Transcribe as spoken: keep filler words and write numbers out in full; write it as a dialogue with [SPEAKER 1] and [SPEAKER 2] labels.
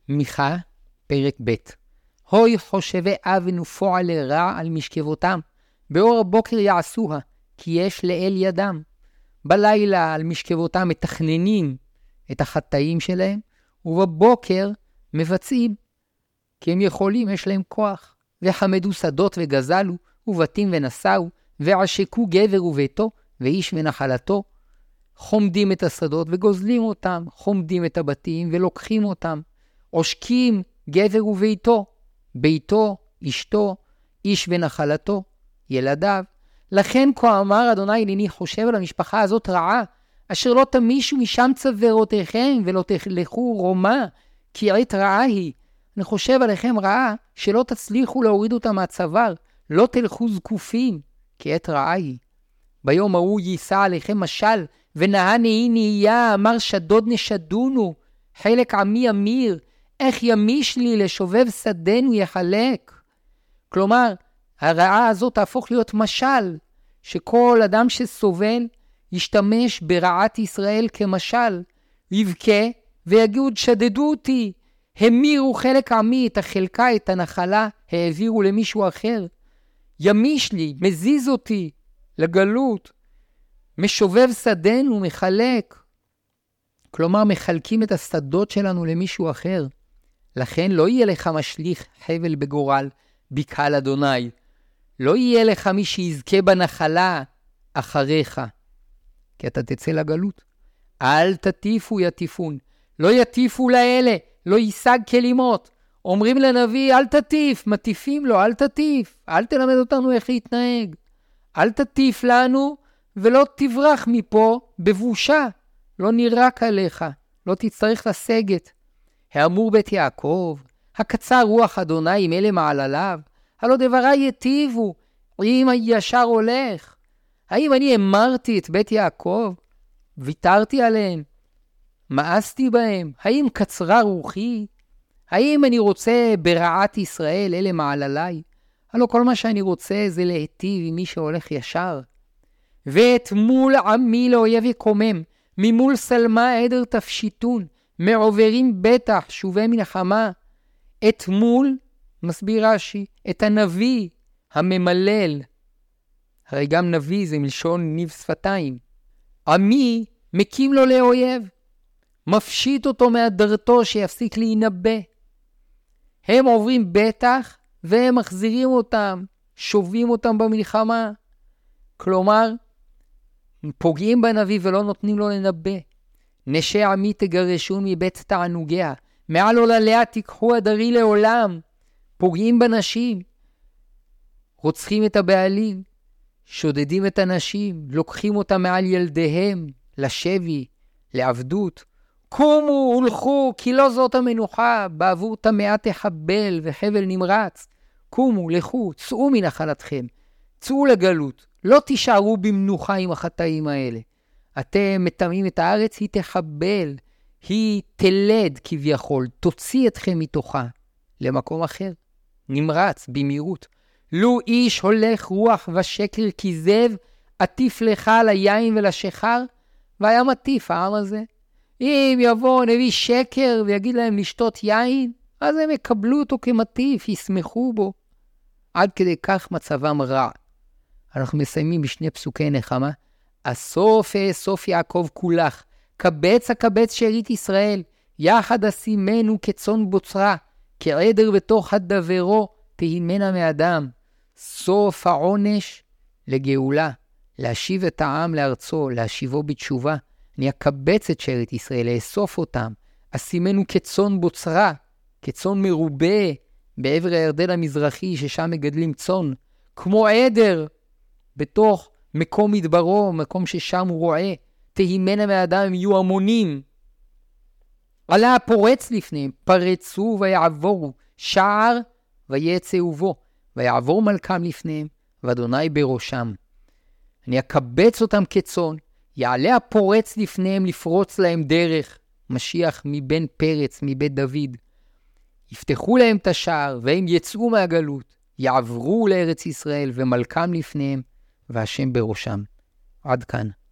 [SPEAKER 1] מיכה, פרק ב'. הוי חושבי אבן ופועל לרע על משכבותם, באור הבוקר יעשוה, כי יש לאל ידם. בלילה על משכבותם מתכננים את החטאים שלהם, ובבוקר מבצעים, כי הם יכולים, יש להם כוח. וחמדו שדות וגזלו, ובתים ונסעו, ועשקו גבר וביתו, ואיש ונחלתו. חומדים את השדות וגוזלים אותם, חומדים את הבתים ולוקחים אותם. עושקים גבר וביתו, ביתו, אשתו, איש ונחלתו, ילדיו. לכן כה אמר אדוני הנני חושב על המשפחה הזאת רעה, אשר לא תמישו משם צווארותיכם ולא תלכו רומא, כי עת רעה היא. אני חושב עליכם רעה, שלא תצליחו להוריד אותה מהצוואר, לא תלכו זקופים, כי עת רעה היא. ביום ההוא יישא עליכם משל, ונאה נהי נהיה, אמר שדוד נשדונו, חלק עמי אמיר, איך ימיש לי לשובב שדנו יחלק. כלומר, הרעה הזאת תהפוך להיות משל, שכל אדם שסובל ישתמש ברעת ישראל כמשל, יבכה ויגיד שדדו אותי, המירו חלק עמי, את החלקה, את הנחלה, העבירו למישהו אחר. ימיש לי, מזיז אותי לגלות, משובב שדנו, מחלק. כלומר, מחלקים את השדות שלנו למישהו אחר. לכן לא יהיה לך משליך חבל בגורל, בקהל אדוני. לא יהיה לך מי שיזכה בנחלה אחריך, כי אתה תצא לגלות. אל תטיפו יטיפון, לא יטיפו לאלה, לא יישג כלימות. אומרים לנביא, אל תטיף, מטיפים לו, אל תטיף, אל תלמד אותנו איך להתנהג. אל תטיף לנו, ולא תברח מפה בבושה, לא נירק עליך, לא תצטרך לסגת. האמור בית יעקב, הקצר רוח אדוני עם אלה מעלליו, הלא דברי יטיבו, אם הישר הולך. האם אני אמרתי את בית יעקב? ויתרתי עליהם? מאסתי בהם? האם קצרה רוחי? האם אני רוצה ברעת ישראל אלה מעללי? הלא כל מה שאני רוצה זה להיטיב עם מי שהולך ישר. ואת מול עמי לאויב יקומם, ממול סלמה עדר תפשיטון, מעוברים בטח שובי מלחמה. את מול, מסביר רש"י, את הנביא הממלל. הרי גם נביא זה מלשון ניב שפתיים. עמי מקים לו לאויב, מפשיט אותו מהדרתו שיפסיק להינבא. הם עוברים בטח והם מחזירים אותם, שובים אותם במלחמה. כלומר, פוגעים בנביא ולא נותנים לו לנבא. נשי עמי תגרשון מבית תענוגיה, מעל עולליה תיקחו הדרי לעולם. פוגעים בנשים, רוצחים את הבעלים, שודדים את הנשים, לוקחים אותם מעל ילדיהם, לשבי, לעבדות. קומו, הולכו, כי לא זאת המנוחה, בעבור תמאה תחבל וחבל נמרץ. קומו, לכו, צאו מנחלתכם, צאו לגלות, לא תישארו במנוחה עם החטאים האלה. אתם מטמאים את הארץ, היא תחבל, היא תלד כביכול, תוציא אתכם מתוכה למקום אחר, נמרץ, במהירות. לו איש הולך רוח ושקר כזב, עטיף לך ליין ולשחר, והיה מטיף העם הזה. אם יבוא נביא שקר ויגיד להם לשתות יין, אז הם יקבלו אותו כמטיף, ישמחו בו. עד כדי כך מצבם רע. אנחנו מסיימים בשני פסוקי נחמה. אסוף אסוף יעקב כולך, קבץ הקבץ שארית ישראל, יחד אשימנו כצאן בוצרה, כעדר בתוך הדברו, תהימנה מאדם. סוף העונש לגאולה, להשיב את העם לארצו, להשיבו בתשובה. אני אקבץ את שארית ישראל, לאסוף אותם. אשימנו כצאן בוצרה, כצאן מרובה, בעבר הירדן המזרחי ששם מגדלים צאן, כמו עדר בתוך מקום מדברו, מקום ששם הוא רואה. תהימנה מאדם, יהיו המונים. עלה הפורץ לפניהם, פרצו ויעבורו, שער ויצאו בו, ויעבור מלכם לפניהם, ואדוני בראשם. אני אקבץ אותם כצאן, יעלה הפורץ לפניהם לפרוץ להם דרך, משיח מבן פרץ, מבית דוד. יפתחו להם את השער, והם יצאו מהגלות, יעברו לארץ ישראל, ומלכם לפניהם, והשם בראשם. עד כאן.